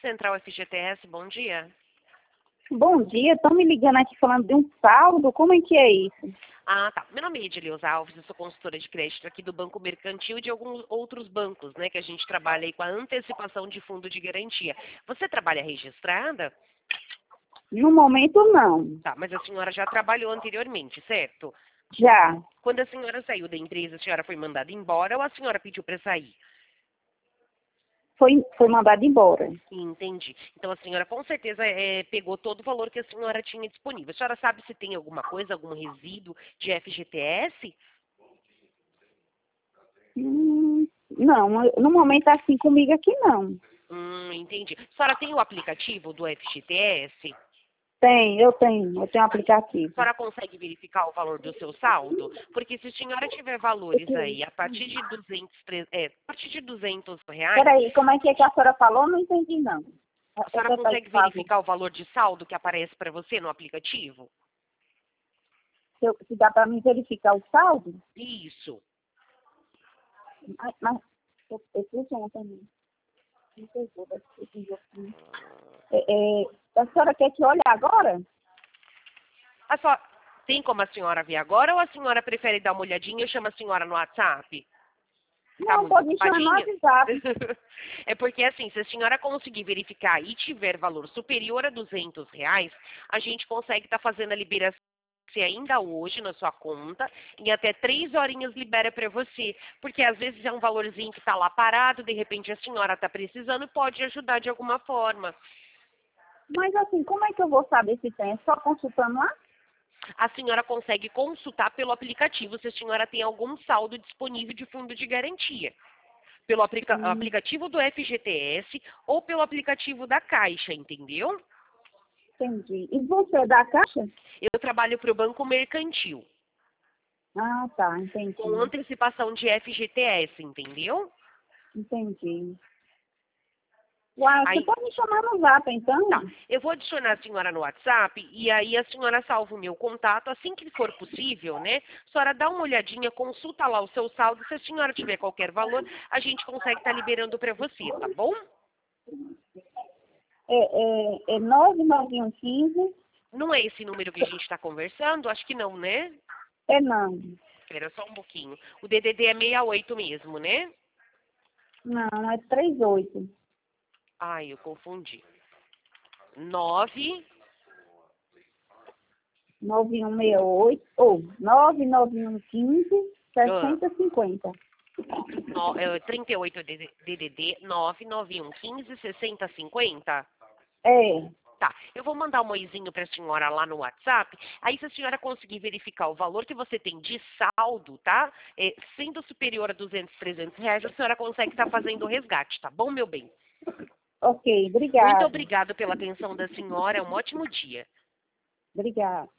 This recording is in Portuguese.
Central FGTS, bom dia. Bom dia, estão me ligando aqui falando de um saldo, como é que é isso? Ah, tá. Meu nome é Edileuza Alves, eu sou consultora de crédito aqui do Banco Mercantil e de alguns outros bancos, né, que a gente trabalha aí com a antecipação de fundo de garantia. Você trabalha registrada? No momento, não. Tá, mas a senhora já trabalhou anteriormente, certo? Já. Quando a senhora saiu da empresa, a senhora foi mandada embora ou a senhora pediu para sair? Foi mandado embora. Entendi. Então a senhora com certeza pegou todo o valor que a senhora tinha disponível. A senhora sabe se tem alguma coisa, algum resíduo de FGTS? Não, no momento assim comigo aqui não. Entendi. A senhora tem o aplicativo do FGTS? Eu tenho aplicativo. A senhora consegue verificar o valor do seu saldo? Porque se a senhora tiver valores aí a partir de 200 reais, Peraí, como é que a senhora falou? Não entendi, não. a senhora consegue verificar o valor de saldo que aparece para você no aplicativo? Se dá para me verificar o saldo? Isso. Mas eu fiz ontem. Não sei, eu fiz aqui. A senhora quer que olhe agora? Tem como a senhora ver agora ou a senhora prefere dar uma olhadinha e eu chamo a senhora no WhatsApp? Tá Não, muito pode me chamar no ocupadinha? WhatsApp. É porque assim, se a senhora conseguir verificar e tiver valor superior a 200 reais, a gente consegue estar fazendo a liberação ainda hoje na sua conta, em até 3 horinhas libera para você, porque às vezes é um valorzinho que está lá parado, de repente a senhora está precisando e pode ajudar de alguma forma. Mas assim, como é que eu vou saber se tem? É só consultando lá? A senhora consegue consultar pelo aplicativo se a senhora tem algum saldo disponível de fundo de garantia. Pelo aplicativo do FGTS ou pelo aplicativo da Caixa, entendeu? Entendi. E você é da Caixa? Eu trabalho para o Banco Mercantil, Ah, tá, entendi. com antecipação de FGTS, entendeu? Entendi. Uai, você Aí, pode me chamar no Zap, então? tá, eu vou adicionar a senhora no WhatsApp e aí a senhora salva o meu contato assim que for possível, né? A senhora dá uma olhadinha, consulta lá o seu saldo. Se a senhora tiver qualquer valor, a gente consegue estar liberando para você, tá bom? É 99115? Não é esse número que a gente está conversando? Acho que não, né? É não. Espera só um pouquinho. O DDD é 68 mesmo, né? Não, é 38. Ai, eu confundi. 9... 9168, ou 99115 6050. 38 DDD 99115 6050. É, Tá, eu vou mandar um oizinho para a senhora lá no WhatsApp. Aí, se a senhora conseguir verificar o valor que você tem de saldo, tá? Sendo superior a 200, 300 reais, a senhora consegue estar fazendo o resgate, tá bom, meu bem? ok, Muito obrigada. obrigada pela atenção da senhora. Um ótimo dia. Obrigada.